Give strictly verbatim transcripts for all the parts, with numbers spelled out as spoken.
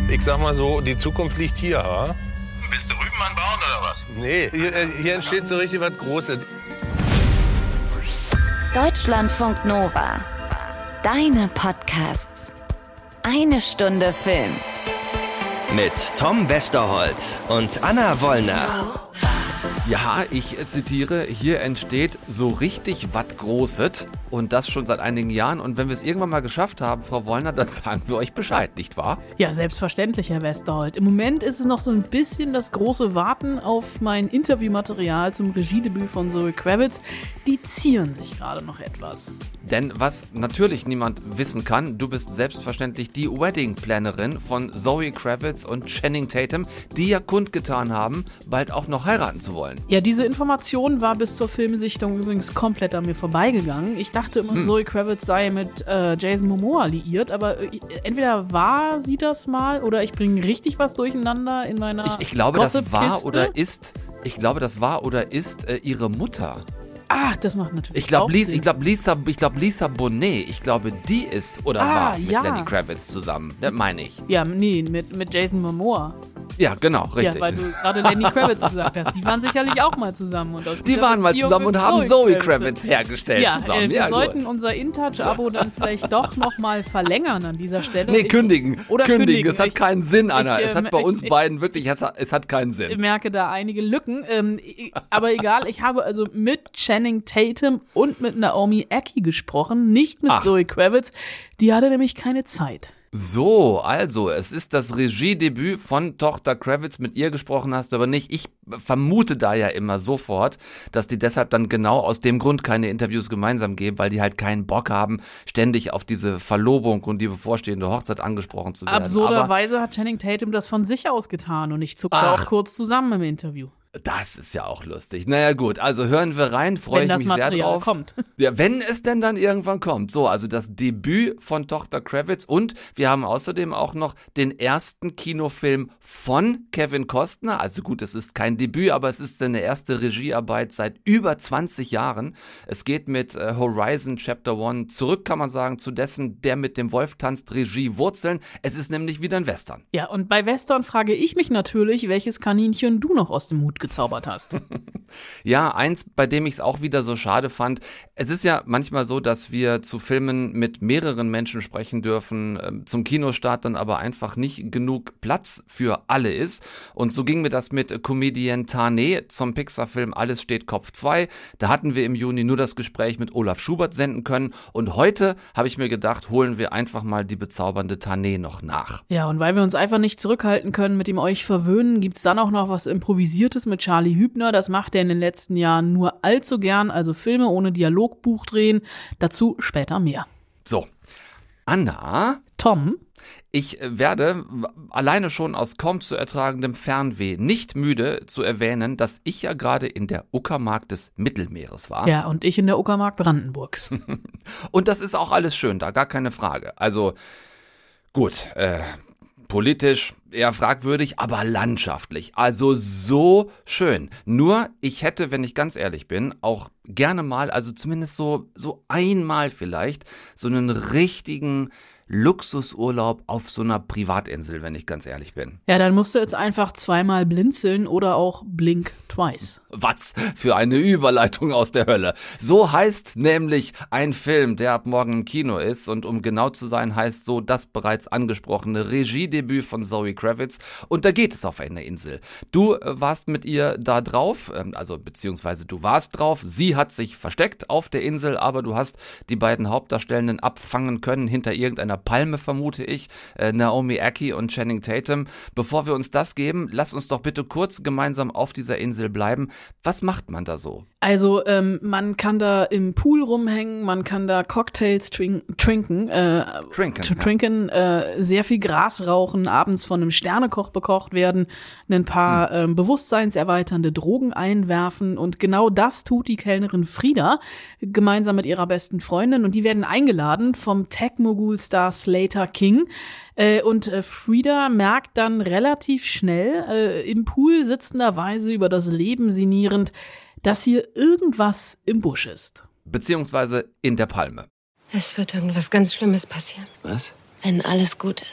Ich sag mal so, die Zukunft liegt hier, wa? Willst du Rüben anbauen oder was? Nee, hier, hier entsteht so richtig was Großes. Deutschlandfunk Nova. Deine Podcasts. Eine Stunde Film. Mit Tom Westerholt und Anna Wollner. Ja, ich zitiere, hier entsteht so richtig was Großes und das schon seit einigen Jahren. Und wenn wir es irgendwann mal geschafft haben, Frau Wollner, dann sagen wir euch Bescheid, nicht wahr? Ja, selbstverständlich, Herr Westerholt. Im Moment ist es noch so ein bisschen das große Warten auf mein Interviewmaterial zum Regiedebüt von Zoe Kravitz. Die zieren sich gerade noch etwas. Denn was natürlich niemand wissen kann, du bist selbstverständlich die Wedding-Plannerin von Zoe Kravitz und Channing Tatum, die ja kundgetan haben, bald auch noch heiraten zu wollen. Ja, diese Information war bis zur Filmsichtung übrigens komplett an mir vorbeigegangen. Ich dachte immer, hm. Zoe Kravitz sei mit äh, Jason Momoa liiert, aber äh, entweder war sie das mal oder ich bringe richtig was durcheinander in meiner Ich, ich glaube, das war Gossip-Kiste. oder ist, ich glaube, das war oder ist äh, ihre Mutter. Ach, das macht natürlich Ich glaube, auch Lisa, Sinn. ich glaube, Lisa, ich glaube, Lisa Bonet, ich glaube, die ist oder Ah, war mit ja. Lenny Kravitz zusammen. Das meine ich. Ja, nee, mit, mit Jason Momoa. Ja, genau, richtig. Ja, weil du gerade Lenny Kravitz gesagt hast. Die waren sicherlich auch mal zusammen. Und aus Die guter waren mal Beziehung zusammen und mit haben Zoe Kravitz hergestellt ja, zusammen. Äh, wir Ja, sollten gut. unser InTouch-Abo dann vielleicht doch nochmal verlängern an dieser Stelle. Nee, Ich- kündigen. Oder kündigen. kündigen. Es hat Ich- keinen Sinn, Anna. ich, es hat ähm, bei ich- uns ich- beiden wirklich, es hat, es hat keinen Ich Sinn. merke da einige Lücken. Ähm, ich- aber egal, ich habe also mit Channing Tatum und mit Naomi Ackie gesprochen, nicht mit Ach. Zoe Kravitz. Die hatte nämlich keine Zeit. So, also, es ist das Regiedebüt von Tochter Kravitz. Mit ihr gesprochen hast du aber nicht. Ich vermute da ja immer sofort, dass die deshalb dann genau aus dem Grund keine Interviews gemeinsam geben, weil die halt keinen Bock haben, ständig auf diese Verlobung und die bevorstehende Hochzeit angesprochen zu werden. Aber Absurderweise hat Channing Tatum das von sich aus getan und ich zuckte Ach. auch kurz zusammen im Interview. das ist ja auch lustig. Naja gut, also hören wir rein, freue Wenn ich das mich sehr Material drauf. kommt. Ja, wenn es denn dann irgendwann kommt. So, also das Debüt von Tochter Kravitz und wir haben außerdem auch noch den ersten Kinofilm von Kevin Costner. Also gut, es ist kein Debüt, aber es ist seine erste Regiearbeit seit über zwanzig Jahren. Es geht mit äh, Horizon Chapter One zurück, kann man sagen, zu dessen Der mit dem Wolf tanzt Regie Wurzeln. Es ist nämlich wieder ein Western. Ja, und bei Western frage ich mich natürlich, welches Kaninchen du noch aus dem Hut gezaubert hast. Ja, eins, bei dem ich es auch wieder so schade fand. Es ist ja manchmal so, dass wir zu Filmen mit mehreren Menschen sprechen dürfen, ähm, zum Kinostart dann aber einfach nicht genug Platz für alle ist. Und so ging mir das mit Comedian Tane zum Pixar-Film Alles steht Kopf zwei. Da hatten wir im Juni nur das Gespräch mit Olaf Schubert senden können. Und heute habe ich mir gedacht, holen wir einfach mal die bezaubernde Tane noch nach. Ja, und weil wir uns einfach nicht zurückhalten können mit dem Euch verwöhnen, gibt's dann auch noch was Improvisiertes mit Charlie Hübner. Das macht er in den letzten Jahren nur allzu gern, also Filme ohne Dialogbuch drehen. Dazu später mehr. So, Anna, Tom? ich werde alleine schon aus kaum zu ertragendem Fernweh nicht müde zu erwähnen, dass ich ja gerade in der Uckermark des Mittelmeeres war. Ja, und ich in der Uckermark Brandenburgs. Und das ist auch alles schön da, gar keine Frage. Also gut, äh, politisch eher fragwürdig, aber landschaftlich. Also so schön. Nur, ich hätte, wenn ich ganz ehrlich bin, auch gerne mal, also zumindest so, so einmal vielleicht, so einen richtigen Luxusurlaub auf so einer Privatinsel, wenn ich ganz ehrlich bin. Ja, dann musst du jetzt einfach zweimal blinzeln oder auch blink twice. Was für eine Überleitung aus der Hölle. So heißt nämlich ein Film, der ab morgen im Kino ist und um genau zu sein, heißt so das bereits angesprochene Regiedebüt von Zoe Kravitz und da geht es auf eine Insel. Du äh, warst mit ihr da drauf, ähm, also beziehungsweise du warst drauf, sie hat sich versteckt auf der Insel, aber du hast die beiden Hauptdarstellenden abfangen können hinter irgendeiner Palme, vermute ich, äh, Naomi Ackie und Channing Tatum. Bevor wir uns das geben, lass uns doch bitte kurz gemeinsam auf dieser Insel bleiben. Was macht man da so? Also ähm, man kann da im Pool rumhängen, man kann da Cocktails twin- trinken, äh, Trinken, t- ja. trinken äh, sehr viel Gras rauchen, abends von einem Sternekoch bekocht werden, ein paar ähm, bewusstseinserweiternde Drogen einwerfen und genau das tut die Kellnerin Frieda gemeinsam mit ihrer besten Freundin und die werden eingeladen vom Tech-Mogul-Star Slater King. Äh, und äh, Frieda merkt dann relativ schnell, äh, im Pool sitzenderweise über das Leben sinnierend, dass hier irgendwas im Busch ist. Beziehungsweise in der Palme. Es wird irgendwas ganz Schlimmes passieren. Was? Wenn alles gut ist.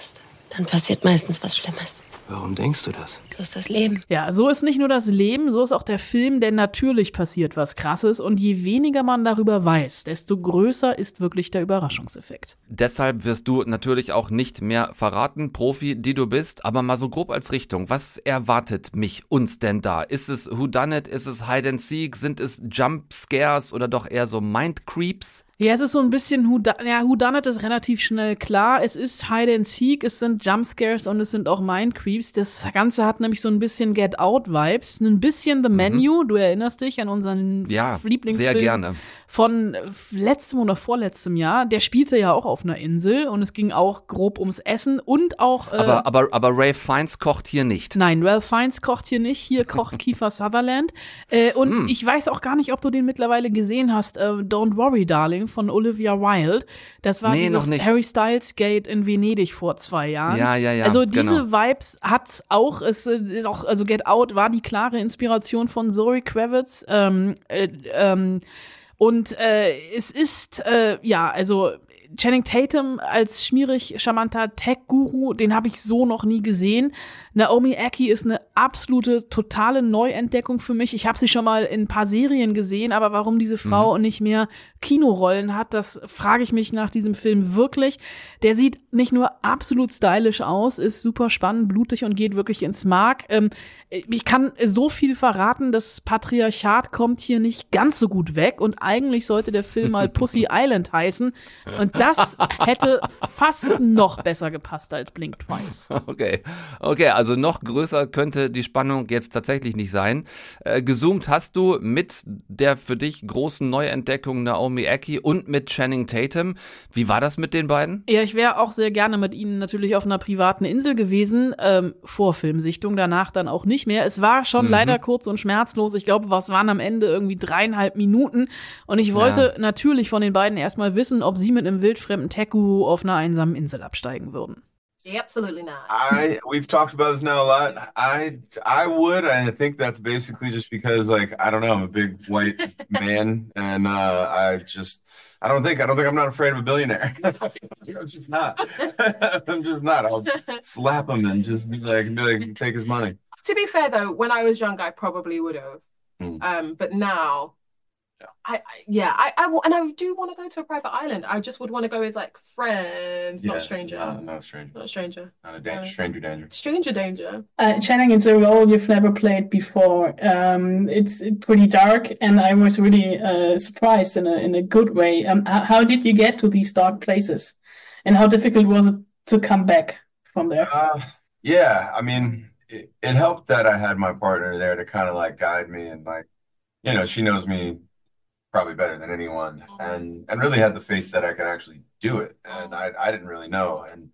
dann passiert meistens was Schlimmes. Warum denkst du das? So ist das Leben. Ja, so ist nicht nur das Leben, so ist auch der Film, denn natürlich passiert was Krasses und je weniger man darüber weiß, desto größer ist wirklich der Überraschungseffekt. Deshalb wirst du natürlich auch nicht mehr verraten, Profi, die du bist, aber mal so grob als Richtung. Was erwartet mich, uns denn da? Ist es Whodunit, ist es Hide and Seek, sind es Jump Scares oder doch eher so Mind Creeps? Ja, es ist so ein bisschen, Who, ja, Whodunit ist relativ schnell klar. Es ist Hide and Seek, es sind Jumpscares und es sind auch Mind Creeps. Das Ganze hat nämlich so ein bisschen Get Out-Vibes, ein bisschen The Menu. Mhm. Du erinnerst dich an unseren ja, Lieblingsfilm sehr gerne. Von letztem oder vorletztem Jahr. Der spielte ja auch auf einer Insel und es ging auch grob ums Essen und auch äh, aber, aber, aber Ralph Fiennes kocht hier nicht. Nein, Ralph Fiennes kocht hier nicht. Hier kocht Kiefer Sutherland. Äh, und mm. ich weiß auch gar nicht, ob du den mittlerweile gesehen hast. Äh, Don't Worry, Darling von Olivia Wilde. Das war nee, dieses Harry Styles Gate in Venedig vor zwei Jahren. Ja, ja, ja. Also diese genau. Vibes hat's auch. Es ist auch, also Get Out war die klare Inspiration von Zoe Kravitz. Ähm, äh, ähm, und äh, es ist, äh, ja, also Channing Tatum als schmierig charmanter Tech-Guru, den habe ich so noch nie gesehen. Naomi Ackie ist eine absolute, totale Neuentdeckung für mich. Ich habe sie schon mal in ein paar Serien gesehen, aber warum diese Frau mhm. nicht mehr Kinorollen hat, das frage ich mich nach diesem Film wirklich. Der sieht nicht nur absolut stylisch aus, ist super spannend, blutig und geht wirklich ins Mark. Ähm, ich kann so viel verraten, das Patriarchat kommt hier nicht ganz so gut weg und eigentlich sollte der Film mal Pussy Island heißen und das hätte fast noch besser gepasst als Blink Twice. Okay, okay, also noch größer könnte die Spannung jetzt tatsächlich nicht sein. Äh, gezoomt hast du mit der für dich großen Neuentdeckung Naomi Ackie und mit Channing Tatum. Wie war das mit den beiden? Ja, ich wäre auch sehr gerne mit ihnen natürlich auf einer privaten Insel gewesen, ähm, vor Filmsichtung, danach dann auch nicht mehr. Es war schon mhm. leider kurz und schmerzlos. Ich glaube, was waren am Ende irgendwie dreieinhalb Minuten und ich wollte ja. natürlich von den beiden erstmal wissen, ob sie mit einem wildfremden Tech-Guru auf einer einsamen Insel absteigen würden. Absolutely not. I we've talked about this now a lot. I I would. I think that's basically just because, like, I don't know, I'm a big white man, and uh, I just I don't think I don't think I'm not afraid of a billionaire. I'm just not. I'm just not. I'll slap him and just be like, be like take his money. To be fair, though, when I was young, I probably would have. Mm. Um, but now. Yeah. I, I yeah I, I and I do want to go to a private island. I just would want to go with like friends, yeah, not a stranger. Not, not a stranger. Not a stranger. Not a danger. Uh, stranger danger. Stranger danger. Uh, Channing, it's a role you've never played before. Um, it's pretty dark, and I was really uh, surprised in a in a good way. Um, how, how did you get to these dark places, and how difficult was it to come back from there? Uh, yeah, I mean, it, it helped that I had my partner there to kind of like guide me and like, you know, she knows me probably better than anyone, and and really had the faith that I could actually do it, and I I didn't really know, and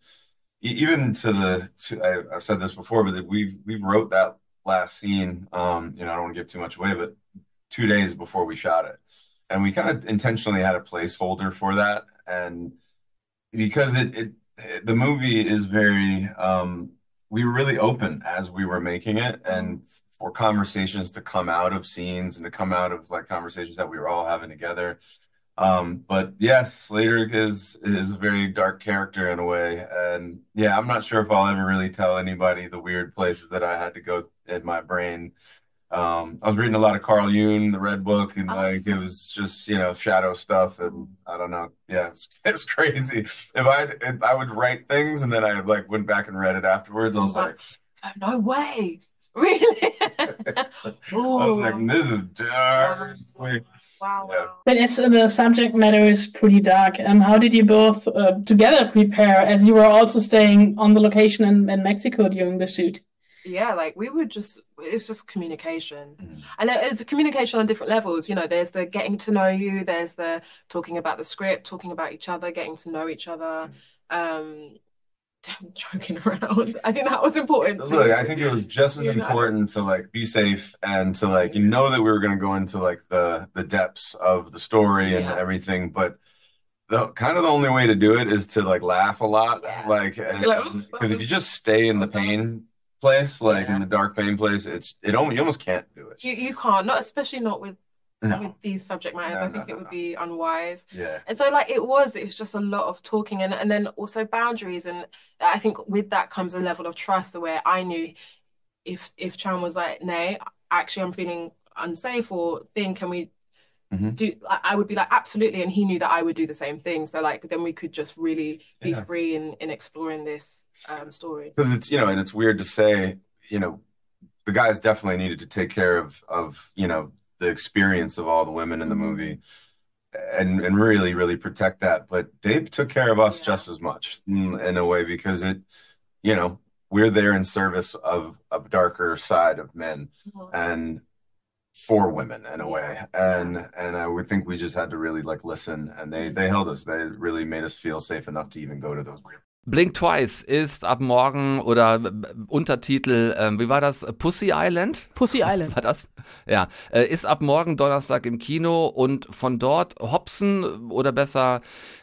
even to the to I, I've said this before, but we we wrote that last scene, um, you know, I don't want to give too much away, but two days before we shot it, and we kind of intentionally had a placeholder for that, and because it it, it the movie is very um, we were really open as we were making it, and for conversations to come out of scenes and to come out of like conversations that we were all having together. Um, but yes, Slater is is a very dark character in a way. And yeah, I'm not sure if I'll ever really tell anybody the weird places that I had to go in my brain. Um, I was reading a lot of Carl Jung, the Red Book, and like it was just, you know, shadow stuff. And I don't know. Yeah, it was, it was crazy. If I if I would write things and then I like went back and read it afterwards, I was like, no way. Really? I was like, this is dark. Wait. Wow, yeah. wow. But as the subject matter is pretty dark, um, how did you both uh, together prepare, as you were also staying on the location in, in Mexico during the shoot? Yeah, like we would just, it's just communication. Mm. And it's a communication on different levels. You know, there's the getting to know you, there's the talking about the script, talking about each other, getting to know each other. Mm. Um, joking around. I think that was important. Look, too. I think it was just as You know? important to like be safe and to like, you know, that we were going to go into like the the depths of the story and Yeah. everything, but the kind of the only way to do it is to like laugh a lot, Yeah. like You're like, "Oof, because if you just stay in the pain place, like Yeah. in the dark pain place, it's it almost you almost can't do it. You you can't, not especially not with No. with these subject matters. No, I no, think no, it would no. be unwise. Yeah. And so like it was, it was just a lot of talking and, and then also boundaries. And I think with that comes a level of trust where I knew if if Chan was like, nay, actually I'm feeling unsafe or thing, can we Mm-hmm. do I, I would be like, absolutely, and he knew that I would do the same thing. So like then we could just really be Yeah. free in, in exploring this um story. Because it's, you know, and it's weird to say, you know, the guys definitely needed to take care of, of, you know, the experience of all the women in the movie and, and really, really protect that. But they took care of us Yeah. just as much in, in a way, because it, you know, we're there in service of a darker side of men Mhm. and for women in a way. And, and I would think we just had to really like listen, and they, they held us. They really made us feel safe enough to even go to those weird. Blink Twice ist ab morgen, oder äh, Untertitel, äh, wie war das? Pussy Island? Pussy Island. War das? Ja, äh, ist ab morgen Donnerstag im Kino und von dort hopsen oder besser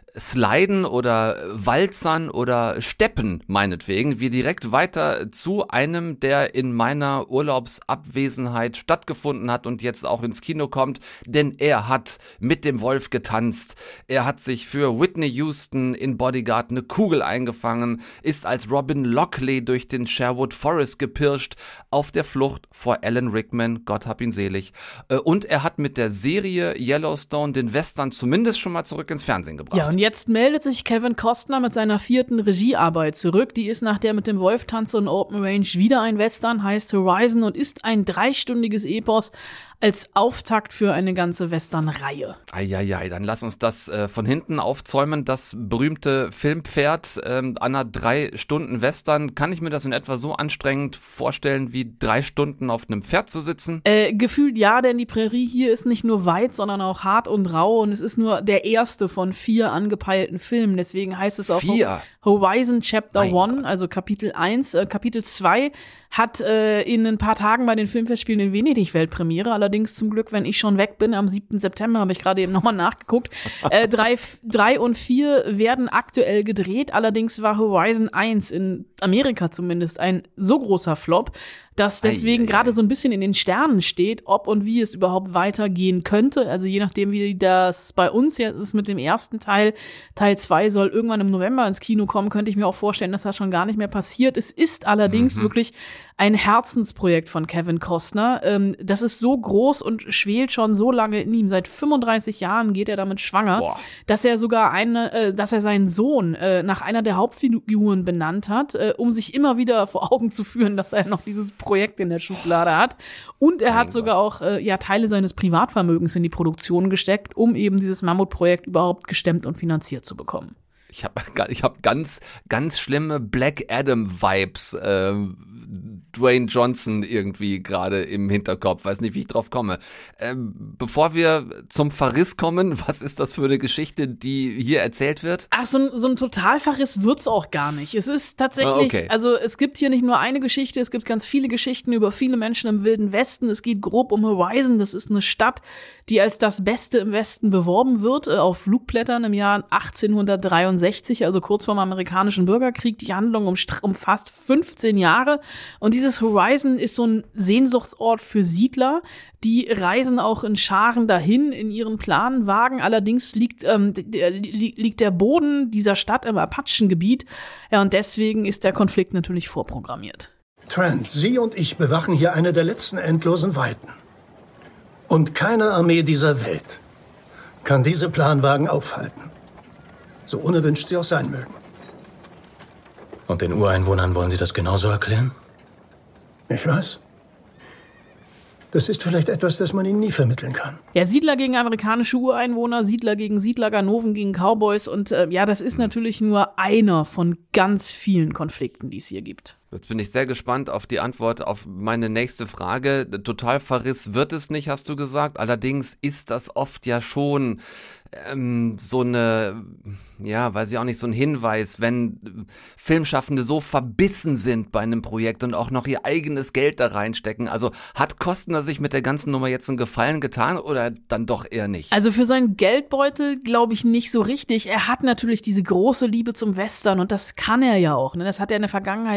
sliden oder walzern oder steppen, meinetwegen, wir direkt weiter zu einem, der in meiner Urlaubsabwesenheit stattgefunden hat und jetzt auch ins Kino kommt, denn er hat mit dem Wolf getanzt, er hat sich für Whitney Houston in Bodyguard eine Kugel eingefangen, ist als Robin Lockley durch den Sherwood Forest gepirscht, auf der Flucht vor Alan Rickman, Gott hab ihn selig, und er hat mit der Serie Yellowstone den Western zumindest schon mal zurück ins Fernsehen gebracht. Ja, und jetzt meldet sich Kevin Costner mit seiner vierten Regiearbeit zurück. Die ist nach der mit dem Wolf tanze und Open Range wieder ein Western, heißt Horizon und ist ein dreistündiges Epos als Auftakt für eine ganze Western-Reihe. Eieiei, dann lass uns das äh, von hinten aufzäumen. Das berühmte Filmpferd äh, an einer drei Stunden Western. Kann ich mir das in etwa so anstrengend vorstellen, wie drei Stunden auf einem Pferd zu sitzen? Äh, gefühlt ja, denn die Prärie hier ist nicht nur weit, sondern auch hart und rau und es ist nur der erste von vier angepeilten Filmen. Deswegen heißt es auch Vier? Horizon Chapter Mein One, Gott. also Kapitel eins. Äh, Kapitel zwei hat äh, in ein paar Tagen bei den Filmfestspielen in Venedig Weltpremiere. Allerdings zum Glück, wenn ich schon weg bin, am siebten September, habe ich gerade eben nochmal nachgeguckt. äh, drei, drei und vier werden aktuell gedreht. Allerdings war Horizon eins in Amerika zumindest ein so großer Flop, dass deswegen gerade so ein bisschen in den Sternen steht, ob und wie es überhaupt weitergehen könnte. Also je nachdem, wie das bei uns jetzt ist mit dem ersten Teil. Teil zwei soll irgendwann im November ins Kino kommen, könnte ich mir auch vorstellen, dass das schon gar nicht mehr passiert. Es ist allerdings Mhm. wirklich ein Herzensprojekt von Kevin Costner. Ähm, das ist so groß und schwelt schon so lange in ihm. Seit fünfunddreißig Jahren geht er damit schwanger, Boah. dass er sogar eine, äh, dass er seinen Sohn äh, nach einer der Hauptfiguren benannt hat, äh, um sich immer wieder vor Augen zu führen, dass er noch dieses Projekt in der Schublade hat. Und er Mein hat sogar auch äh, ja Teile seines Privatvermögens in die Produktion gesteckt, um eben dieses Mammutprojekt überhaupt gestemmt und finanziert zu bekommen. Ich habe ich hab ganz, ganz schlimme Black Adam-Vibes, äh, Dwayne Johnson irgendwie gerade im Hinterkopf. Weiß nicht, wie ich drauf komme. Ähm, bevor wir zum Verriss kommen, was ist das für eine Geschichte, die hier erzählt wird? Ach, so ein, so ein Totalverriss wird's auch gar nicht. Es ist tatsächlich, Ah, okay. also es gibt hier nicht nur eine Geschichte, es gibt ganz viele Geschichten über viele Menschen im Wilden Westen. Es geht grob um Horizon. Das ist eine Stadt, die als das Beste im Westen beworben wird, äh, auf Flugblättern im Jahr achtzehnhundertdreiundsechzig, also kurz vor dem amerikanischen Bürgerkrieg. Die Handlung umst- umfasst fünfzehn Jahre. Und dieses Horizon ist so ein Sehnsuchtsort für Siedler. Die reisen auch in Scharen dahin in ihren Planwagen. Allerdings liegt, ähm, der, li- liegt der Boden dieser Stadt im Apachengebiet. Ja, und deswegen ist der Konflikt natürlich vorprogrammiert. Trent, Sie und ich bewachen hier eine der letzten endlosen Weiten. Und keine Armee dieser Welt kann diese Planwagen aufhalten. So unerwünscht sie auch sein mögen. Und den Ureinwohnern wollen Sie das genauso erklären? Ich weiß. Das ist vielleicht etwas, das man ihnen nie vermitteln kann. Ja, Siedler gegen amerikanische Ureinwohner, Siedler gegen Siedler, Ganoven gegen Cowboys. Und äh, ja, das ist natürlich nur einer von ganz vielen Konflikten, die es hier gibt. Jetzt bin ich sehr gespannt auf die Antwort auf meine nächste Frage. Totalverriss wird es nicht, hast du gesagt. Allerdings ist das oft ja schon ähm, so eine, ja, weiß ich auch nicht, so ein Hinweis, wenn Filmschaffende so verbissen sind bei einem Projekt und auch noch ihr eigenes Geld da reinstecken. Also hat Costner sich mit der ganzen Nummer jetzt einen Gefallen getan oder dann doch eher nicht? Also für seinen Geldbeutel glaube ich nicht so richtig. Er hat natürlich diese große Liebe zum Western und das kann er ja auch. Ne? Das hat er in der Vergangenheit ja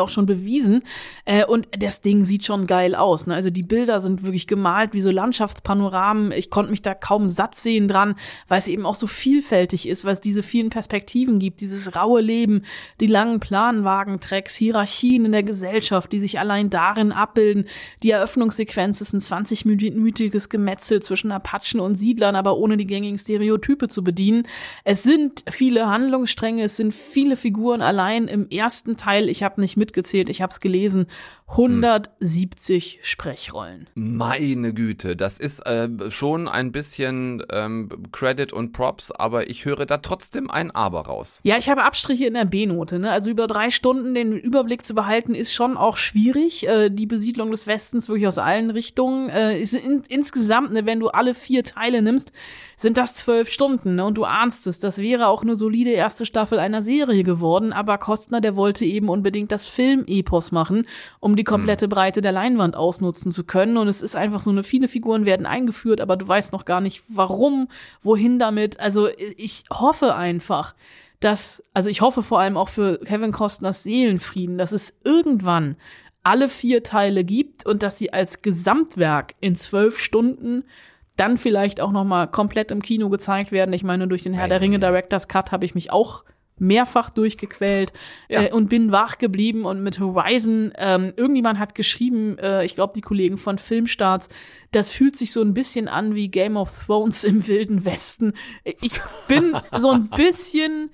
auch schon bewiesen. Äh, und das Ding sieht schon geil aus. Ne? Also die Bilder sind wirklich gemalt wie so Landschaftspanoramen. Ich konnte mich da kaum satt sehen dran, weil es eben auch so vielfältig ist, weil es diese vielen Perspektiven gibt, dieses raue Leben, die langen Planwagentracks, Hierarchien in der Gesellschaft, die sich allein darin abbilden. Die Eröffnungssequenz ist ein zwanzig-minütiges Gemetzel zwischen Apachen und Siedlern, aber ohne die gängigen Stereotype zu bedienen. Es sind viele Handlungsstränge, es sind viele Figuren. Allein im ersten Teil, ich habe nicht mitgezählt, ich habe es gelesen, hundertsiebzig Sprechrollen. Meine Güte, das ist äh, schon ein bisschen ähm, Credit und Props, aber ich höre da trotzdem ein Aber raus. Ja, ich habe Abstriche in der B-Note. Ne? Also über drei Stunden den Überblick zu behalten, ist schon auch schwierig. Äh, die Besiedlung des Westens wirklich aus allen Richtungen. Äh, ist in, insgesamt, ne, wenn du alle vier Teile nimmst, sind das zwölf Stunden. Ne? Und du ahnst es, das wäre auch eine solide erste Staffel einer Serie geworden. Aber Kostner, der wollte eben unbedingt das Film-Epos machen, um die komplette Breite der Leinwand ausnutzen zu können. Und es ist einfach so eine, viele Figuren werden eingeführt, aber du weißt noch gar nicht, warum, wohin damit. Also ich hoffe einfach, dass, also ich hoffe vor allem auch für Kevin Costners Seelenfrieden, dass es irgendwann alle vier Teile gibt und dass sie als Gesamtwerk in zwölf Stunden dann vielleicht auch noch mal komplett im Kino gezeigt werden. Ich meine, durch den Herr der Ringe Director's Cut habe ich mich auch mehrfach durchgequält ja. äh, und bin wach geblieben. Und mit Horizon, ähm, irgendjemand hat geschrieben, äh, ich glaube die Kollegen von Filmstarts, das fühlt sich so ein bisschen an wie Game of Thrones im Wilden Westen. Ich bin so ein bisschen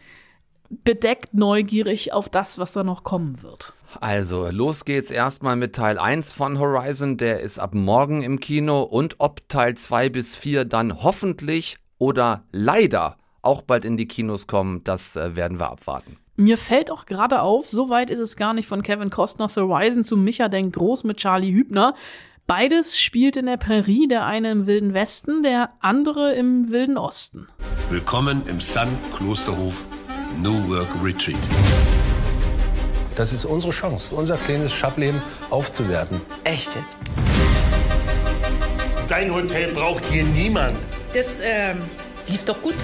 bedeckt neugierig auf das, was da noch kommen wird. Also, los geht's erstmal mit Teil eins von Horizon, der ist ab morgen im Kino, und ob Teil zwei bis vier dann hoffentlich oder leider auch bald in die Kinos kommen, das äh, werden wir abwarten. Mir fällt auch gerade auf, so weit ist es gar nicht von Kevin Costners Horizon zu Micha denkt groß mit Charlie Hübner. Beides spielt in der Prärie, der eine im Wilden Westen, der andere im Wilden Osten. Willkommen im Sun Klosterhof New Work Retreat. Das ist unsere Chance, unser kleines Schattleben aufzuwerten. Echt jetzt? Dein Hotel braucht hier niemand. Das ähm, lief doch gut.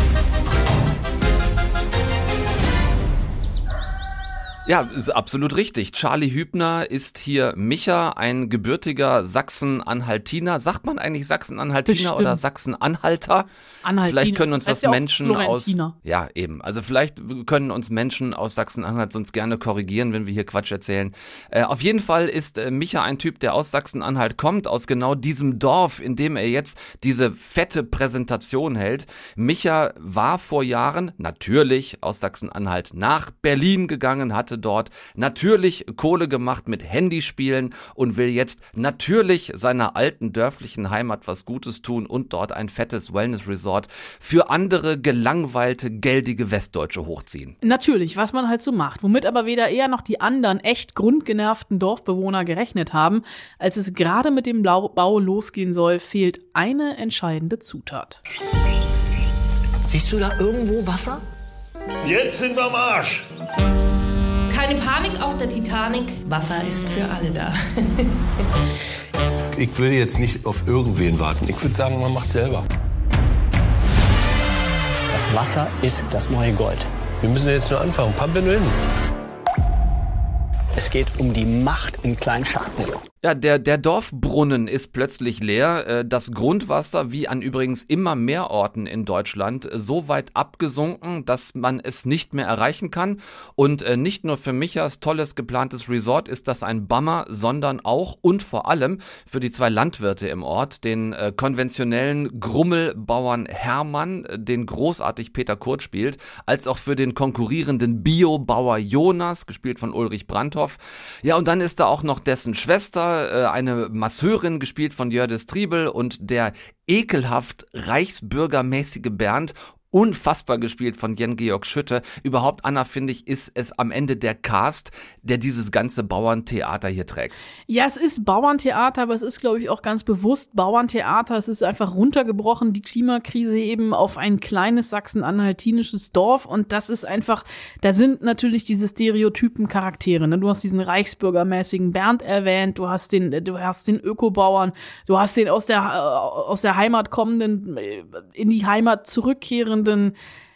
Ja, ist absolut richtig. Charlie Hübner ist hier Micha, ein gebürtiger Sachsen-Anhaltiner. Sagt man eigentlich Sachsen-Anhaltiner Bestimmt. oder Sachsen-Anhalter? Anhaltiner. Vielleicht können uns Das heißt das ja auch Menschen aus... Florentiner. Ja, eben. Also vielleicht können uns Menschen aus Sachsen-Anhalt sonst gerne korrigieren, wenn wir hier Quatsch erzählen. Äh, auf jeden Fall ist äh, Micha ein Typ, der aus Sachsen-Anhalt kommt, aus genau diesem Dorf, in dem er jetzt diese fette Präsentation hält. Micha war vor Jahren natürlich aus Sachsen-Anhalt nach Berlin gegangen, hatte dort natürlich Kohle gemacht mit Handyspielen und will jetzt natürlich seiner alten dörflichen Heimat was Gutes tun und dort ein fettes Wellness-Resort für andere gelangweilte, geldige Westdeutsche hochziehen. Natürlich, was man halt so macht, womit aber weder er noch die anderen echt grundgenervten Dorfbewohner gerechnet haben. Als es gerade mit dem Bau losgehen soll, fehlt eine entscheidende Zutat. Siehst du da irgendwo Wasser? Jetzt sind wir am Arsch. Keine Panik auf der Titanic. Wasser ist für alle da. Ich würde jetzt nicht auf irgendwen warten. Ich würde sagen, man macht selber. Das Wasser ist das neue Gold. Wir müssen jetzt nur anfangen. Pumpen hin. Es geht um die Macht in kleinen Schachten. Ja, der, der Dorfbrunnen ist plötzlich leer. Das Grundwasser, wie an übrigens immer mehr Orten in Deutschland, so weit abgesunken, dass man es nicht mehr erreichen kann. Und nicht nur für Michas tolles geplantes Resort ist das ein Bummer, sondern auch und vor allem für die zwei Landwirte im Ort, den äh, konventionellen Grummelbauern Hermann, den großartig Peter Kurt spielt, als auch für den konkurrierenden Biobauer Jonas, gespielt von Ulrich Brandhoff. Ja, und dann ist da auch noch dessen Schwester, eine Masseurin, gespielt von Jördis Triebel, und der ekelhaft reichsbürgermäßige Bernd, unfassbar gespielt von Jen-Georg Schütte. Überhaupt, Anna, finde ich, ist es am Ende der Cast, der dieses ganze Bauerntheater hier trägt. Ja, es ist Bauerntheater, aber es ist, glaube ich, auch ganz bewusst Bauerntheater. Es ist einfach runtergebrochen, die Klimakrise eben auf ein kleines sachsen-anhaltinisches Dorf, und das ist einfach, da sind natürlich diese stereotypen Charaktere, ne? Du hast diesen reichsbürgermäßigen Bernd erwähnt, du hast den, du hast den Ökobauern, du hast den aus der, aus der Heimat kommenden, in die Heimat zurückkehrenden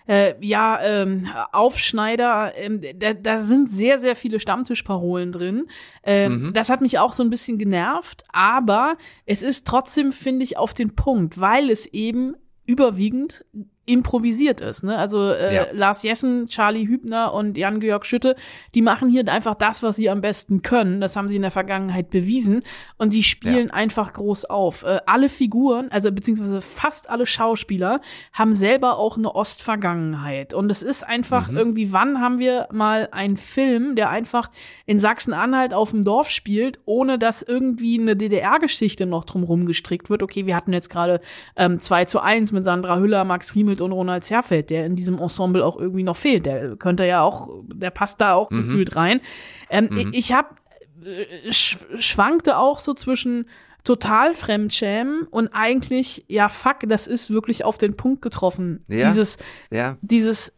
äh, ja, ähm, Aufschneider, ähm, da, da sind sehr, sehr viele Stammtischparolen drin. Ähm, mhm. Das hat mich auch so ein bisschen genervt, aber es ist trotzdem, finde ich, auf den Punkt, weil es eben überwiegend improvisiert ist, ne? Also äh, ja. Lars Jessen, Charlie Hübner und Jan-Georg Schütte, die machen hier einfach das, was sie am besten können. Das haben sie in der Vergangenheit bewiesen und die spielen ja. einfach groß auf. Äh, alle Figuren, also beziehungsweise fast alle Schauspieler, haben selber auch eine Ostvergangenheit. Und es ist einfach mhm. irgendwie, wann haben wir mal einen Film, der einfach in Sachsen-Anhalt auf dem Dorf spielt, ohne dass irgendwie eine D D R-Geschichte noch drumherum gestrickt wird. Okay, wir hatten jetzt gerade ähm, zwei zu eins mit Sandra Hüller, Max Riemelt und Ronald Zerfeld, der in diesem Ensemble auch irgendwie noch fehlt. Der könnte ja auch, der passt da auch mhm. gefühlt rein. Ähm, mhm. Ich hab, sch- schwankte auch so zwischen total Fremdschämen und eigentlich, ja fuck, das ist wirklich auf den Punkt getroffen. Ja. Dieses, ja. dieses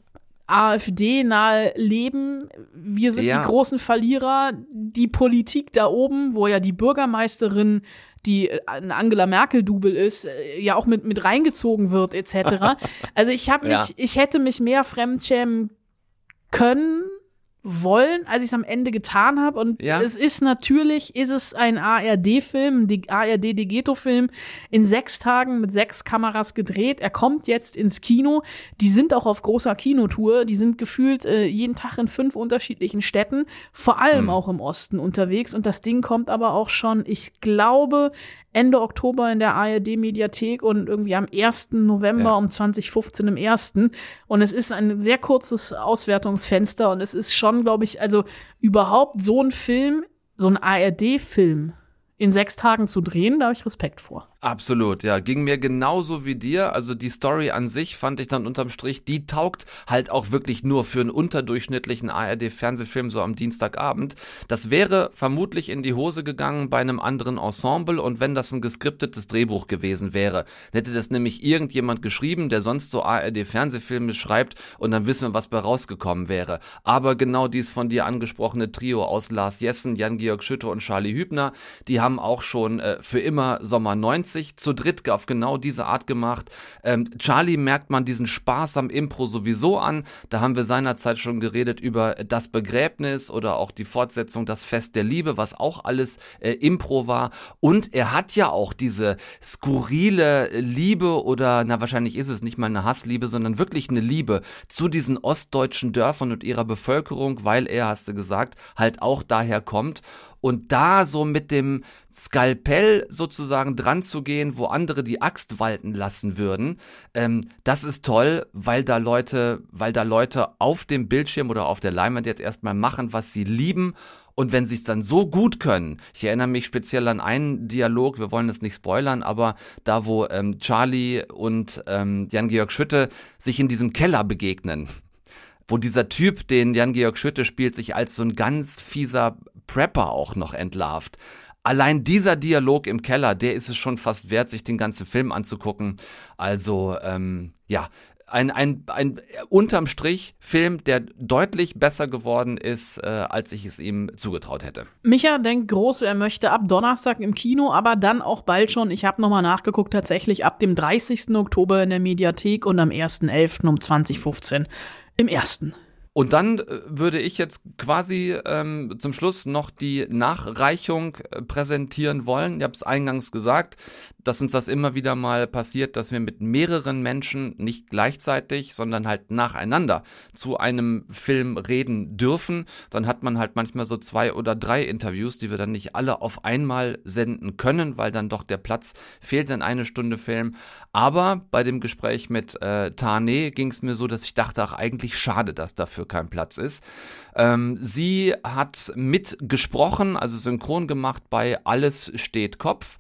AfD-nahe Leben, wir sind ja. die großen Verlierer, die Politik da oben, wo ja die Bürgermeisterin, die ein Angela Merkel-Double ist, ja auch mit mit reingezogen wird, et cetera. Also ich habe mich, ja. ich hätte mich mehr fremdschämen können, wollen, als ich es am Ende getan habe. Und ja. es ist natürlich, ist es ein A R D-Film, die A R D-Degeto-Film, in sechs Tagen mit sechs Kameras gedreht. Er kommt jetzt ins Kino. Die sind auch auf großer Kinotour. Die sind gefühlt äh, jeden Tag in fünf unterschiedlichen Städten, vor allem mhm. auch im Osten unterwegs. Und das Ding kommt aber auch schon, ich glaube, Ende Oktober in der A R D-Mediathek und irgendwie am ersten November ja. um zwanzig fünfzehn im ersten. Und es ist ein sehr kurzes Auswertungsfenster und es ist schon, glaube ich, also überhaupt so ein Film, so ein A R D-Film in sechs Tagen zu drehen, da habe ich Respekt vor. Absolut, ja, ging mir genauso wie dir, also die Story an sich fand ich dann unterm Strich, die taugt halt auch wirklich nur für einen unterdurchschnittlichen A R D-Fernsehfilm so am Dienstagabend. Das wäre vermutlich in die Hose gegangen bei einem anderen Ensemble und wenn das ein geskriptetes Drehbuch gewesen wäre, hätte das nämlich irgendjemand geschrieben, der sonst so A R D-Fernsehfilme schreibt und dann wissen wir, was bei rausgekommen wäre. Aber genau dies von dir angesprochene Trio aus Lars Jessen, Jan-Georg Schütte und Charlie Hübner, die haben auch schon äh, für immer Sommer neunzig zu dritt auf genau diese Art gemacht. Ähm, Charlie merkt man diesen Spaß am Impro sowieso an. Da haben wir seinerzeit schon geredet über das Begräbnis oder auch die Fortsetzung Das Fest der Liebe, was auch alles äh, Impro war. Und er hat ja auch diese skurrile Liebe oder, na wahrscheinlich ist es nicht mal eine Hassliebe, sondern wirklich eine Liebe zu diesen ostdeutschen Dörfern und ihrer Bevölkerung, weil er, hast du gesagt, halt auch daher kommt. Und da so mit dem Skalpell sozusagen dran zu gehen, wo andere die Axt walten lassen würden, ähm, das ist toll, weil da Leute, weil da Leute auf dem Bildschirm oder auf der Leinwand jetzt erstmal machen, was sie lieben. Und wenn sie es dann so gut können, ich erinnere mich speziell an einen Dialog, wir wollen es nicht spoilern, aber da, wo ähm, Charlie und ähm, Jan-Georg Schütte sich in diesem Keller begegnen, wo dieser Typ, den Jan-Georg Schütte spielt, sich als so ein ganz fieser Prepper auch noch entlarvt. Allein dieser Dialog im Keller, der ist es schon fast wert, sich den ganzen Film anzugucken. Also, ähm, ja, ein, ein, ein unterm Strich Film, der deutlich besser geworden ist, äh, als ich es ihm zugetraut hätte. Micha denkt groß, er möchte ab Donnerstag im Kino, aber dann auch bald schon, ich habe nochmal nachgeguckt, tatsächlich ab dem dreißigsten Oktober in der Mediathek und am ersten elften um zwanzig fünfzehn im ersten. Und dann würde ich jetzt quasi ähm, zum Schluss noch die Nachreichung äh, präsentieren wollen. Ich habe es eingangs gesagt, dass uns das immer wieder mal passiert, dass wir mit mehreren Menschen nicht gleichzeitig, sondern halt nacheinander zu einem Film reden dürfen. Dann hat man halt manchmal so zwei oder drei Interviews, die wir dann nicht alle auf einmal senden können, weil dann doch der Platz fehlt in eine Stunde Film. Aber bei dem Gespräch mit äh, Tane ging es mir so, dass ich dachte, ach, eigentlich schade, dass dafür kein Platz ist. Ähm, sie hat mitgesprochen, also synchron gemacht bei Alles steht Kopf.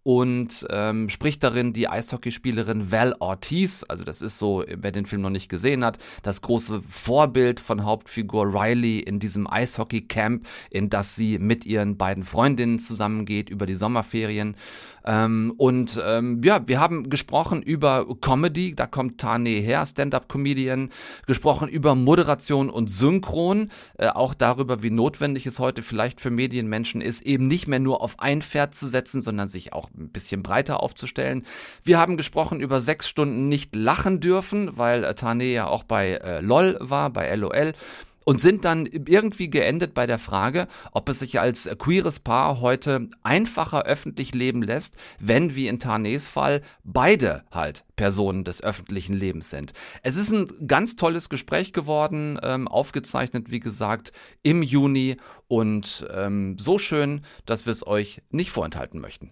Und ähm, spricht darin die Eishockeyspielerin Val Ortiz, also das ist so, wer den Film noch nicht gesehen hat, das große Vorbild von Hauptfigur Riley in diesem Eishockey-Camp, in das sie mit ihren beiden Freundinnen zusammengeht über die Sommerferien. Ähm, und ähm, ja, wir haben gesprochen über Comedy, da kommt Tane her, Stand-Up-Comedian, gesprochen über Moderation und Synchron, äh, auch darüber, wie notwendig es heute vielleicht für Medienmenschen ist, eben nicht mehr nur auf ein Pferd zu setzen, sondern sich auch ein bisschen breiter aufzustellen. Wir haben gesprochen über sechs Stunden nicht lachen dürfen, weil äh, Taneh ja auch bei äh, LOL war, bei LOL. Und sind dann irgendwie geendet bei der Frage, ob es sich als queeres Paar heute einfacher öffentlich leben lässt, wenn, wie in Tanehs Fall, beide halt Personen des öffentlichen Lebens sind. Es ist ein ganz tolles Gespräch geworden, ähm, aufgezeichnet, wie gesagt, im Juni und ähm, so schön, dass wir es euch nicht vorenthalten möchten.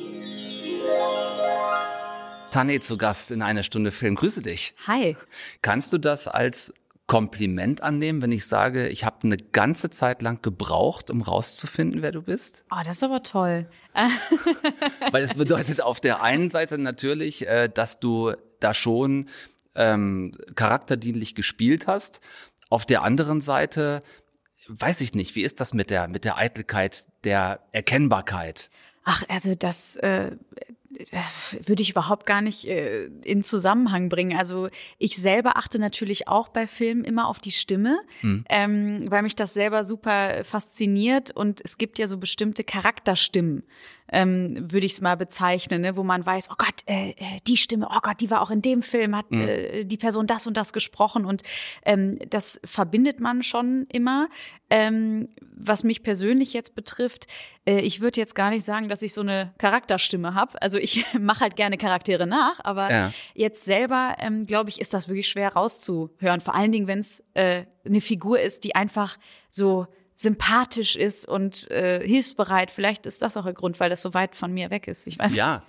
Taneh zu Gast in einer Stunde Film. Grüße dich. Hi. Kannst du das als Kompliment annehmen, wenn ich sage, ich habe eine ganze Zeit lang gebraucht, um rauszufinden, wer du bist? Oh, das ist aber toll. Weil es bedeutet auf der einen Seite natürlich, äh, dass du da schon ähm, charakterdienlich gespielt hast. Auf der anderen Seite, weiß ich nicht, wie ist das mit der, mit der Eitelkeit, der Erkennbarkeit? Ach, also das äh, würde ich überhaupt gar nicht äh, in Zusammenhang bringen. Also ich selber achte natürlich auch bei Filmen immer auf die Stimme, hm. ähm, weil mich das selber super fasziniert. Und es gibt ja so bestimmte Charakterstimmen, ähm, würde ich es mal bezeichnen, ne? Wo man weiß, oh Gott, äh, die Stimme, oh Gott, die war auch in dem Film, hat hm. äh, die Person das und das gesprochen. Und ähm, das verbindet man schon immer. Ähm, was mich persönlich jetzt betrifft, äh, ich würde jetzt gar nicht sagen, dass ich so eine Charakterstimme habe. Also ich mache halt gerne Charaktere nach, aber ja. jetzt selber, ähm, glaube ich, ist das wirklich schwer rauszuhören. Vor allen Dingen, wenn es äh, eine Figur ist, die einfach so sympathisch ist und äh, hilfsbereit. Vielleicht ist das auch ein Grund, weil das so weit von mir weg ist. Ich weiß ja.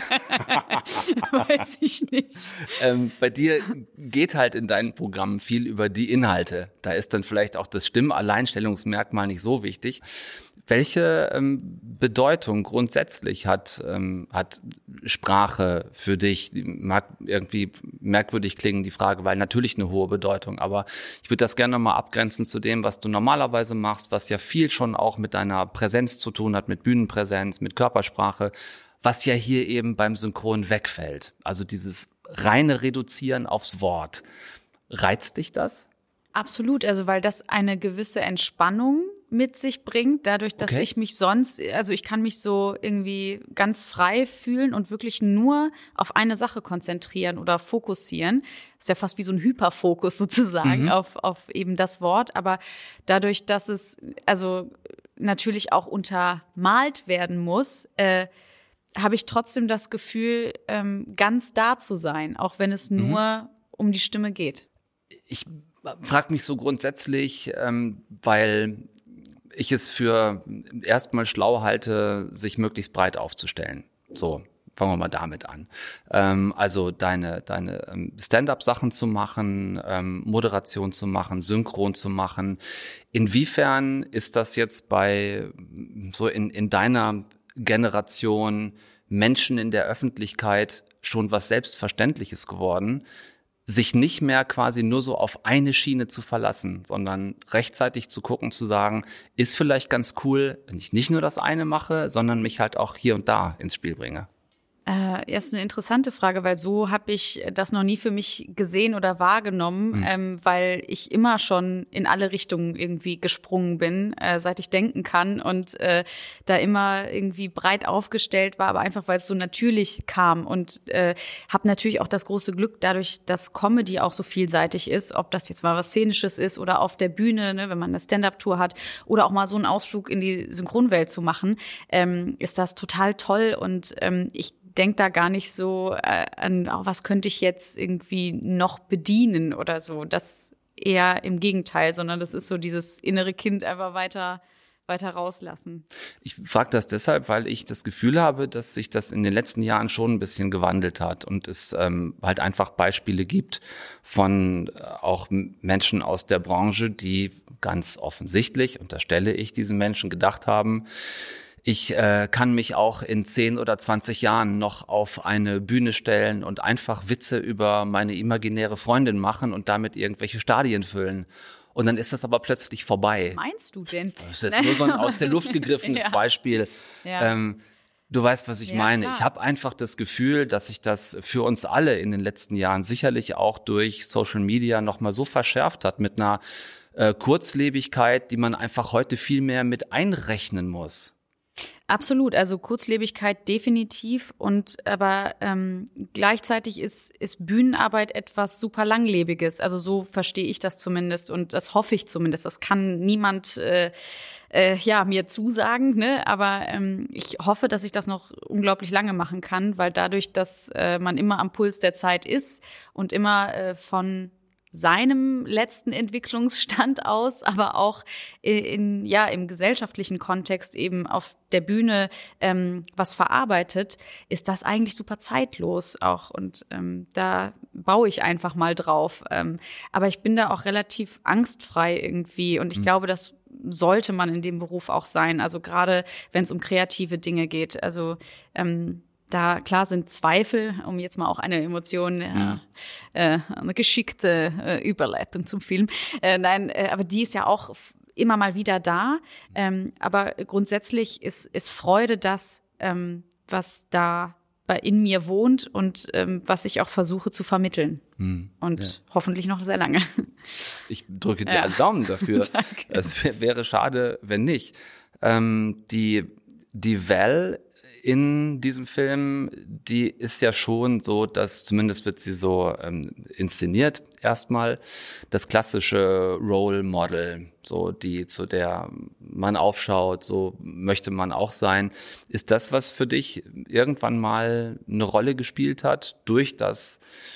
weiß ich nicht. Ähm, bei dir geht halt in deinen Programmen viel über die Inhalte. Da ist dann vielleicht auch das Stimmalleinstellungsmerkmal nicht so wichtig. Welche ähm, Bedeutung grundsätzlich hat, ähm, hat Sprache für dich? Die mag irgendwie merkwürdig klingen, die Frage, weil natürlich eine hohe Bedeutung. Aber ich würde das gerne nochmal abgrenzen zu dem, was du normalerweise machst, was ja viel schon auch mit deiner Präsenz zu tun hat, mit Bühnenpräsenz, mit Körpersprache, was ja hier eben beim Synchron wegfällt. Also dieses reine Reduzieren aufs Wort. Reizt dich das? Absolut, also weil das eine gewisse Entspannung mit sich bringt, dadurch, dass okay. ich mich sonst, also ich kann mich so irgendwie ganz frei fühlen und wirklich nur auf eine Sache konzentrieren oder fokussieren. Das ist ja fast wie so ein Hyperfokus sozusagen mhm. auf, auf eben das Wort. Aber dadurch, dass es also natürlich auch untermalt werden muss, äh, habe ich trotzdem das Gefühl, ähm, ganz da zu sein, auch wenn es mhm. nur um die Stimme geht. Ich frage mich so grundsätzlich, ähm, weil ich es für erstmal schlau halte, sich möglichst breit aufzustellen. So, fangen wir mal damit an. Ähm, also deine, deine ähm, Stand-up-Sachen zu machen, ähm, Moderation zu machen, Synchron zu machen. Inwiefern ist das jetzt bei so in, in deiner Generation Menschen in der Öffentlichkeit schon was Selbstverständliches geworden, sich nicht mehr quasi nur so auf eine Schiene zu verlassen, sondern rechtzeitig zu gucken, zu sagen, ist vielleicht ganz cool, wenn ich nicht nur das eine mache, sondern mich halt auch hier und da ins Spiel bringe? Äh, ja, ist eine interessante Frage, weil so habe ich das noch nie für mich gesehen oder wahrgenommen, mhm. ähm, weil ich immer schon in alle Richtungen irgendwie gesprungen bin, äh, seit ich denken kann und äh, da immer irgendwie breit aufgestellt war, aber einfach, weil es so natürlich kam und äh, habe natürlich auch das große Glück dadurch, dass Comedy auch so vielseitig ist, ob das jetzt mal was Szenisches ist oder auf der Bühne, ne, wenn man eine Stand-up-Tour hat oder auch mal so einen Ausflug in die Synchronwelt zu machen, ähm, ist das total toll und ähm, ich denke da gar nicht so äh, an, oh, was könnte ich jetzt irgendwie noch bedienen oder so. Das eher im Gegenteil, sondern das ist so dieses innere Kind einfach weiter weiter rauslassen. Ich frage das deshalb, weil ich das Gefühl habe, dass sich das in den letzten Jahren schon ein bisschen gewandelt hat und es ähm, halt einfach Beispiele gibt von äh, auch Menschen aus der Branche, die ganz offensichtlich, unterstelle ich, diesen Menschen gedacht haben, ich äh, kann mich auch in zehn oder zwanzig Jahren noch auf eine Bühne stellen und einfach Witze über meine imaginäre Freundin machen und damit irgendwelche Stadien füllen. Und dann ist das aber plötzlich vorbei. Was meinst du denn? Das ist jetzt nur so ein aus der Luft gegriffenes ja. Beispiel. Ja. Ähm, du weißt, was ich ja, meine. Klar. Ich habe einfach das Gefühl, dass sich das für uns alle in den letzten Jahren sicherlich auch durch Social Media nochmal so verschärft hat mit einer äh, Kurzlebigkeit, die man einfach heute viel mehr mit einrechnen muss. Absolut, also Kurzlebigkeit definitiv und aber ähm, gleichzeitig ist, ist Bühnenarbeit etwas super Langlebiges. Also so verstehe ich das zumindest und das hoffe ich zumindest. Das kann niemand äh, äh, ja mir zusagen, ne? Aber ähm, ich hoffe, dass ich das noch unglaublich lange machen kann, weil dadurch, dass äh, man immer am Puls der Zeit ist und immer äh, von seinem letzten Entwicklungsstand aus, aber auch in, ja, im gesellschaftlichen Kontext eben auf der Bühne ähm, was verarbeitet, ist das eigentlich super zeitlos auch. Und ähm, da baue ich einfach mal drauf. Ähm, aber ich bin da auch relativ angstfrei irgendwie. Und ich mhm. glaube, das sollte man in dem Beruf auch sein. Also gerade, wenn es um kreative Dinge geht. Also ähm, Da, klar, sind Zweifel, um jetzt mal auch eine Emotion, ja. äh, eine geschickte äh, Überleitung zum Film. Äh, nein, äh, aber die ist ja auch f- immer mal wieder da. Ähm, aber grundsätzlich ist, ist Freude das, ähm, was da bei, in mir wohnt und ähm, was ich auch versuche zu vermitteln. Hm, und ja. hoffentlich noch sehr lange. Ich drücke dir Ja. einen Daumen dafür. Danke. Es wär, wäre schade, wenn nicht. Ähm, die, die Val in diesem Film, die ist ja schon so, dass zumindest wird sie so ähm, inszeniert erstmal, das klassische Role Model, so die, zu der man aufschaut, so möchte man auch sein. Ist das, was für dich irgendwann mal eine Rolle gespielt hat, durch das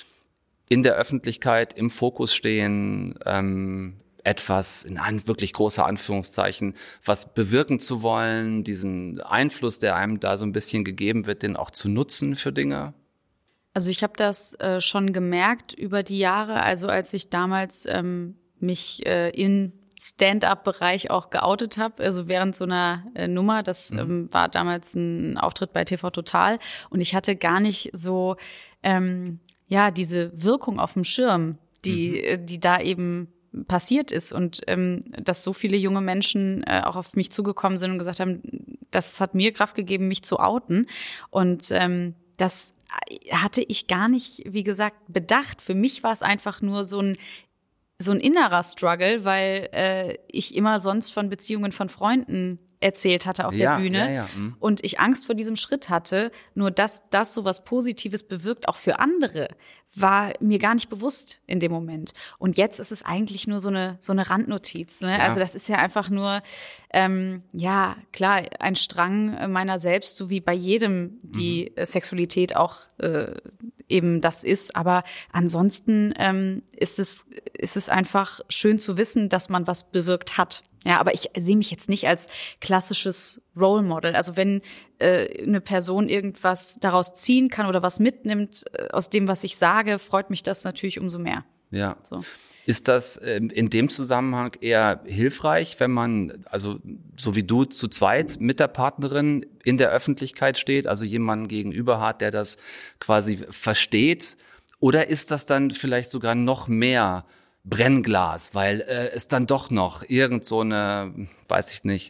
in der Öffentlichkeit im Fokus stehen, ähm, etwas in an, wirklich großer Anführungszeichen, was bewirken zu wollen, diesen Einfluss, der einem da so ein bisschen gegeben wird, den auch zu nutzen für Dinge? Also ich habe das äh, schon gemerkt über die Jahre, also als ich damals ähm, mich äh, in Stand-up-Bereich auch geoutet habe, also während so einer äh, Nummer, das mhm. ähm, war damals ein Auftritt bei T V Total und ich hatte gar nicht so ähm, ja diese Wirkung auf dem Schirm, die mhm. die da eben passiert ist und ähm, dass so viele junge Menschen äh, auch auf mich zugekommen sind und gesagt haben, das hat mir Kraft gegeben, mich zu outen und ähm, das hatte ich gar nicht, wie gesagt, bedacht. Für mich war es einfach nur so ein so ein innerer Struggle, weil äh, ich immer sonst von Beziehungen von Freunden erzählt hatte auf ja, der Bühne ja, ja. Mhm. und ich Angst vor diesem Schritt hatte, nur dass das so was Positives bewirkt, auch für andere, war mir gar nicht bewusst in dem Moment. Und jetzt ist es eigentlich nur so eine so eine Randnotiz. Ne? Ja. Also das ist ja einfach nur, ähm, ja klar, ein Strang meiner selbst, so wie bei jedem die mhm. Sexualität auch äh, eben das ist. Aber ansonsten ähm, ist es ist es einfach schön zu wissen, dass man was bewirkt hat. Ja, aber ich sehe mich jetzt nicht als klassisches Role Model. Also wenn äh, eine Person irgendwas daraus ziehen kann oder was mitnimmt äh, aus dem, was ich sage, freut mich das natürlich umso mehr. Ja. So. Ist das ähm, in dem Zusammenhang eher hilfreich, wenn man, also so wie du zu zweit mit der Partnerin in der Öffentlichkeit steht, also jemanden gegenüber hat, der das quasi versteht? Oder ist das dann vielleicht sogar noch mehr Brennglas, weil äh, es dann doch noch irgend so eine, weiß ich nicht,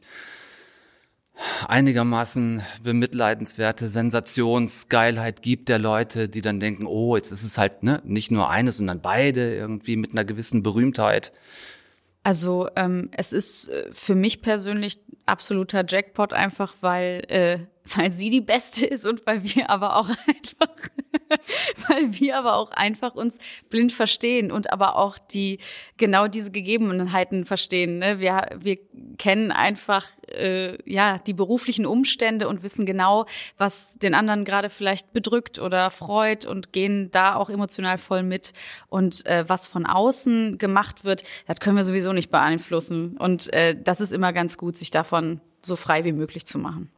einigermaßen bemitleidenswerte Sensationsgeilheit gibt der Leute, die dann denken, oh, jetzt ist es halt ne nicht nur eine, sondern beide irgendwie mit einer gewissen Berühmtheit. Also ähm, es ist für mich persönlich absoluter Jackpot, einfach weil äh, weil sie die Beste ist und weil wir aber auch einfach weil wir aber auch einfach uns blind verstehen und aber auch die genau diese Gegebenheiten verstehen. Ne? Wir wir kennen einfach äh, ja die beruflichen Umstände und wissen genau, was den anderen gerade vielleicht bedrückt oder freut und gehen da auch emotional voll mit. Und äh, was von außen gemacht wird, das können wir sowieso nicht beeinflussen. Und äh, das ist immer ganz gut, sich davon so frei wie möglich zu machen.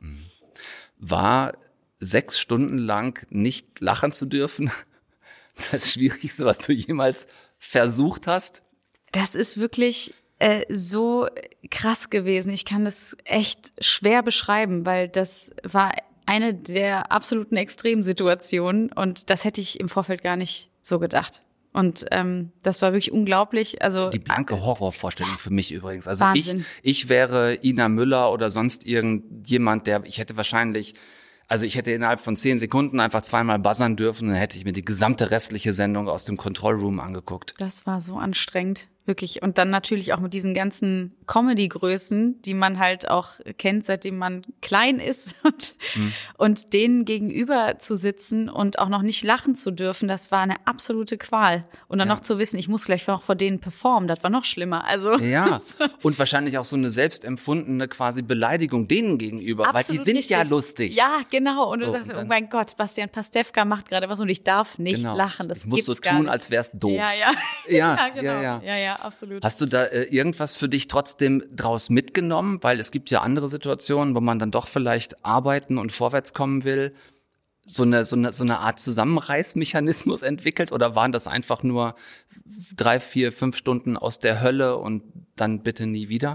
War sechs Stunden lang nicht lachen zu dürfen das Schwierigste, was du jemals versucht hast? Das ist wirklich äh, so krass gewesen. Ich kann das echt schwer beschreiben, weil das war eine der absoluten Extremsituationen und das hätte ich im Vorfeld gar nicht so gedacht. Und ähm, das war wirklich unglaublich. Also die blanke Horrorvorstellung für mich übrigens. Also Wahnsinn. ich ich wäre Ina Müller oder sonst irgendjemand, der ich hätte wahrscheinlich, also ich hätte innerhalb von zehn Sekunden einfach zweimal buzzern dürfen, dann hätte ich mir die gesamte restliche Sendung aus dem Control Room angeguckt. Das war so anstrengend, Wirklich. Und dann natürlich auch mit diesen ganzen Comedy-Größen, die man halt auch kennt, seitdem man klein ist. Und, mhm. und denen gegenüber zu sitzen und auch noch nicht lachen zu dürfen, das war eine absolute Qual. Und dann ja. noch zu wissen, ich muss gleich noch vor denen performen, das war noch schlimmer. Also ja, und wahrscheinlich auch so eine selbstempfundene quasi Beleidigung denen gegenüber, absolut, weil die sind richtig. Ja lustig. Ja, genau. Und so, du sagst, und dann, oh mein Gott, Bastian Pastewka macht gerade was und ich darf nicht genau. lachen. Das ich muss so gar tun, nicht. als wär's doof. Ja, ja. Ja, ja, genau. ja, ja. ja, ja, absolut. Hast du da äh, irgendwas für dich trotzdem draus mitgenommen? Weil es gibt ja andere Situationen, wo man dann doch vielleicht arbeiten und vorwärts kommen will. So eine, so eine, so eine Art Zusammenreißmechanismus entwickelt? Oder waren das einfach nur drei, vier, fünf Stunden aus der Hölle und dann bitte nie wieder?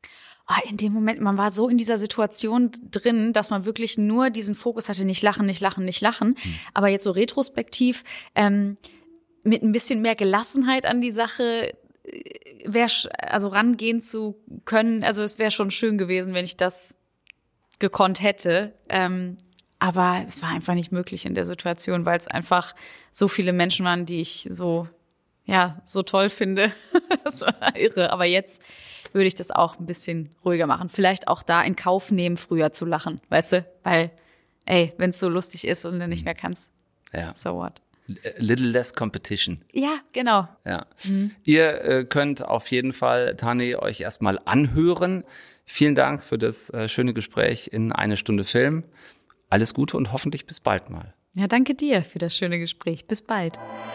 In dem Moment, man war so in dieser Situation drin, dass man wirklich nur diesen Fokus hatte, nicht lachen, nicht lachen, nicht lachen. Hm. Aber jetzt so retrospektiv, ähm, mit ein bisschen mehr Gelassenheit an die Sache, wär, also rangehen zu können. Also es wäre schon schön gewesen, wenn ich das gekonnt hätte. Ähm, aber es war einfach nicht möglich in der Situation, weil es einfach so viele Menschen waren, die ich so, ja, so toll finde. Das war irre. Aber jetzt würde ich das auch ein bisschen ruhiger machen. Vielleicht auch da in Kauf nehmen, früher zu lachen, weißt du? Weil, ey, wenn es so lustig ist und du nicht mehr kannst, ja. so what? A little less competition. Ja, genau. Ja. Mhm. Ihr äh, könnt auf jeden Fall, Tani, euch erstmal anhören. Vielen Dank für das äh, schöne Gespräch in Eine Stunde Film. Alles Gute und hoffentlich bis bald mal. Ja, danke dir für das schöne Gespräch. Bis bald.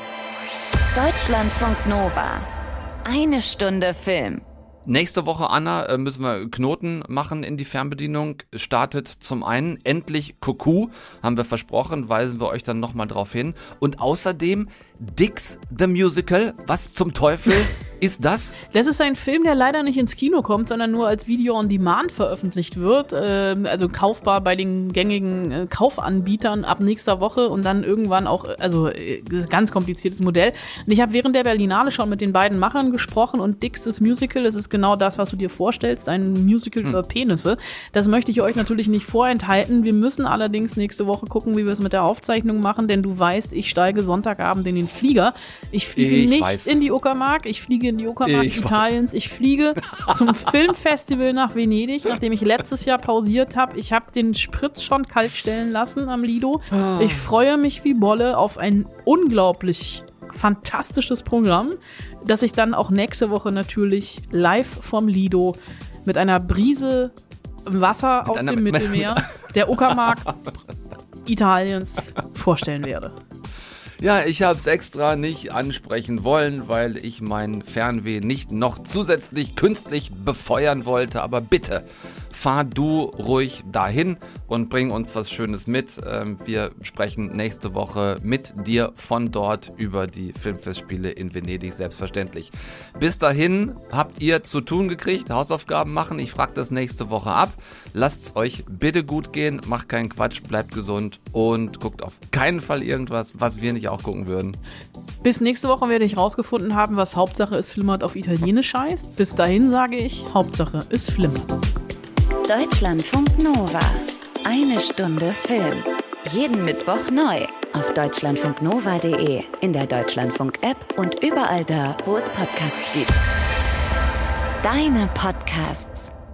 Deutschlandfunk Nova. Eine Stunde Film. Nächste Woche, Anna, müssen wir Knoten machen in die Fernbedienung. Startet zum einen endlich Cuckoo, haben wir versprochen, weisen wir euch dann nochmal drauf hin. Und außerdem Dix the Musical. Was zum Teufel ist das? Das ist ein Film, der leider nicht ins Kino kommt, sondern nur als Video on Demand veröffentlicht wird. Also kaufbar bei den gängigen Kaufanbietern ab nächster Woche und dann irgendwann auch, also ganz kompliziertes Modell. Und ich habe während der Berlinale schon mit den beiden Machern gesprochen und Dix the Musical, das ist genau das, was du dir vorstellst, ein Musical hm. über Penisse. Das möchte ich euch natürlich nicht vorenthalten. Wir müssen allerdings nächste Woche gucken, wie wir es mit der Aufzeichnung machen, denn du weißt, ich steige Sonntagabend in den Flieger. Ich fliege ich nicht weiß. in die Uckermark, ich fliege in die Uckermark ich Italiens. Weiß. Ich fliege zum Filmfestival nach Venedig, nachdem ich letztes Jahr pausiert habe. Ich habe den Spritz schon kalt stellen lassen am Lido. Oh. Ich freue mich wie Bolle auf ein unglaublich fantastisches Programm, das ich dann auch nächste Woche natürlich live vom Lido mit einer Brise Wasser mit aus dem Mittelmeer der Uckermark Italiens vorstellen werde. Ja, ich habe es extra nicht ansprechen wollen, weil ich mein Fernweh nicht noch zusätzlich künstlich befeuern wollte. Aber bitte, fahr du ruhig dahin und bring uns was Schönes mit. Wir sprechen nächste Woche mit dir von dort über die Filmfestspiele in Venedig, selbstverständlich. Bis dahin habt ihr zu tun gekriegt, Hausaufgaben machen. Ich frage das nächste Woche ab. Lasst's euch bitte gut gehen, macht keinen Quatsch, bleibt gesund und guckt auf keinen Fall irgendwas, was wir nicht auch gucken würden. Bis nächste Woche werde ich rausgefunden haben, was Hauptsache ist Flimmert auf Italienisch heißt. Bis dahin sage ich, Hauptsache ist Flimmert. Deutschlandfunk Nova. Eine Stunde Film. Jeden Mittwoch neu. Auf deutschlandfunknova punkt de, in der Deutschlandfunk-App und überall da, wo es Podcasts gibt. Deine Podcasts.